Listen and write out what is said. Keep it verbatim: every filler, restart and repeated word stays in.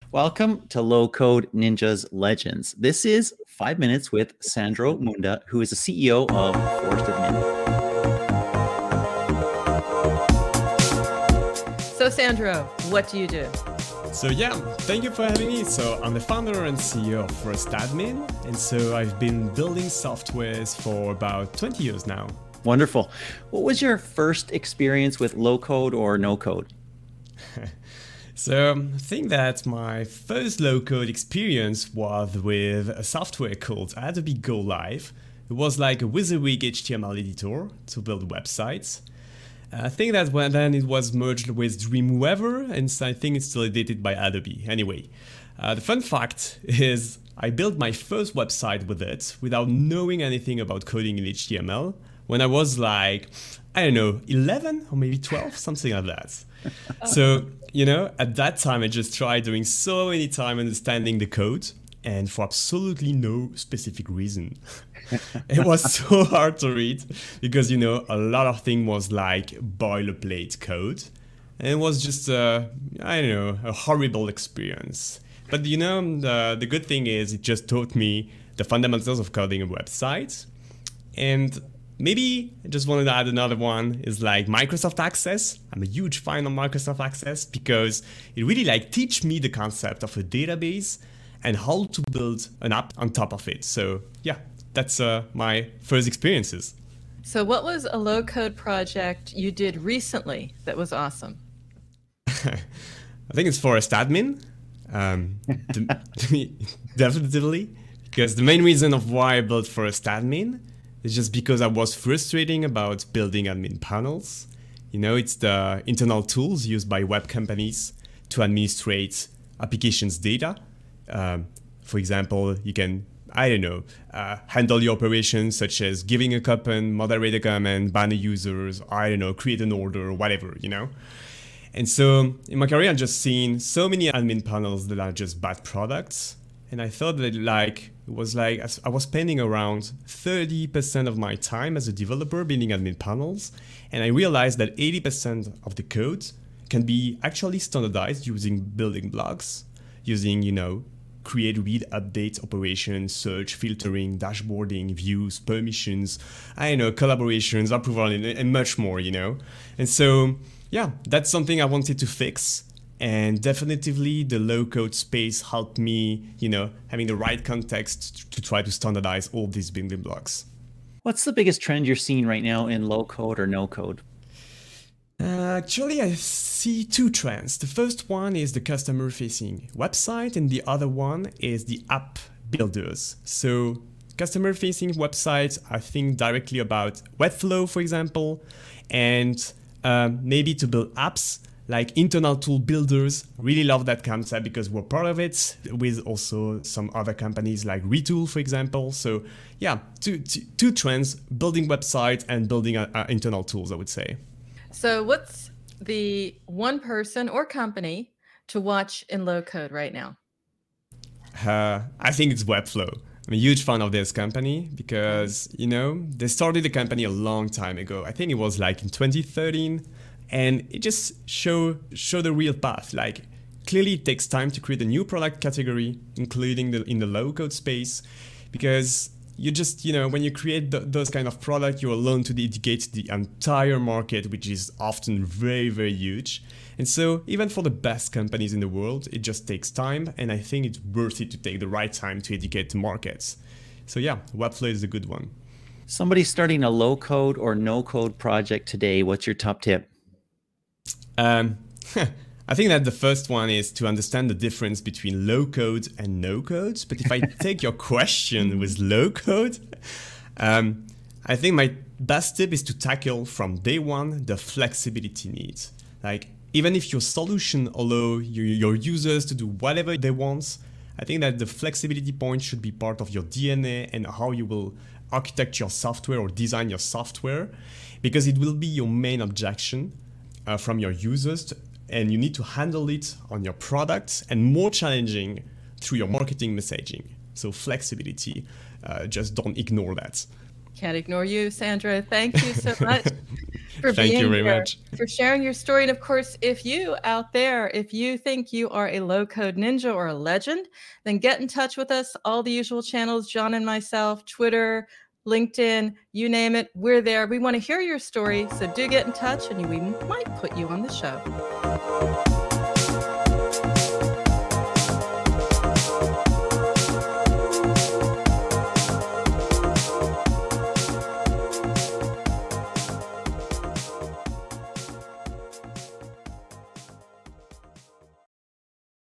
Welcome to Low Code Ninjas Legends. This is five minutes with Sandro Munda, who is the C E O of Forest Admin. So Sandro, what do you do? So yeah, thank you for having me. So I'm the founder and C E O of Forest Admin, and so I've been building softwares for about twenty years now. Wonderful. What was your first experience with low code or no code? So I think that my first low-code experience was with a software called Adobe Go Live. It was like a WYSIWYG H T M L editor to build websites. I think that when then it was merged with Dreamweaver, and so I think it's still edited by Adobe. Anyway, uh, the fun fact is I built my first website with it without knowing anything about coding in H T M L when I was like, I don't know, eleven or maybe twelve, something like that. So, you know, at that time, I just tried doing so many time understanding the code, and for absolutely no specific reason. It was so hard to read because, you know, a lot of things was like boilerplate code. And it was just, uh, I don't know, a horrible experience. But, you know, the, the good thing is it just taught me the fundamentals of coding a website. And maybe I just wanted to add another one is like Microsoft Access. I'm a huge fan of Microsoft Access because it really like teach me the concept of a database and how to build an app on top of it. So yeah, that's uh, my first experiences. So what was a low-code project you did recently that was awesome? I think it's Forest Admin. Um, the, definitely, because the main reason of why I built Forest Admin it's just because I was frustrating about building admin panels. You know, it's the internal tools used by web companies to administrate applications data. Um, for example, you can, I don't know, uh, handle your operations such as giving a coupon, moderate a comment, ban a users, I don't know, create an order, whatever, you know. And so in my career, I've just seen so many admin panels that are just bad products. And I thought that like, it was like, I was spending around thirty percent of my time as a developer building admin panels. And I realized that eighty percent of the code can be actually standardized using building blocks, using, you know, create, read, update, operations, search, filtering, dashboarding, views, permissions, I know, collaborations, approval, and, and much more, you know. And so, yeah, that's something I wanted to fix. And definitively the low-code space helped me, you know, having the right context to try to standardize all these building blocks. What's the biggest trend you're seeing right now in low code or no code? Uh, actually, I see two trends. The first one is the customer-facing website, and the other one is the app builders. So customer-facing websites, I think directly about Webflow, for example, and uh, maybe to build apps, like internal tool builders. Really love that concept because we're part of it with also some other companies like Retool, for example. So yeah, two, two, two trends, building websites and building uh, uh, internal tools, I would say. So what's the one person or company to watch in low code right now? Uh, I think it's Webflow. I'm a huge fan of this company because, you know, they started the company a long time ago. I think it was like in twenty thirteen. And it just show show the real path. Like clearly it takes time to create a new product category, including the, in the low code space, because you just, you know, when you create the, those kind of product, you're alone to dedicate the entire market, which is often very, very huge. And so even for the best companies in the world, it just takes time. And I think it's worth it to take the right time to educate the markets. So yeah, Webflow is a good one. Somebody starting a low code or no code project today, what's your top tip? Um, I think that the first one is to understand the difference between low code and no code. But if I take your question with low code, um, I think my best tip is to tackle from day one the flexibility needs. Like even if your solution allows your, your users to do whatever they want, I think that the flexibility point should be part of your D N A and how you will architect your software or design your software, because it will be your main objection Uh, from your users, to, and you need to handle it on your products and more challenging through your marketing messaging. So flexibility, uh, just don't ignore that. Can't ignore you, Sandra. Thank you so much. for Thank being you very here, much. for sharing your story. And of course, if you out there, if you think you are a low code ninja or a legend, then get in touch with us. All the usual channels, John and myself, Twitter, LinkedIn, you name it, we're there. We want to hear your story. So do get in touch and we might put you on the show.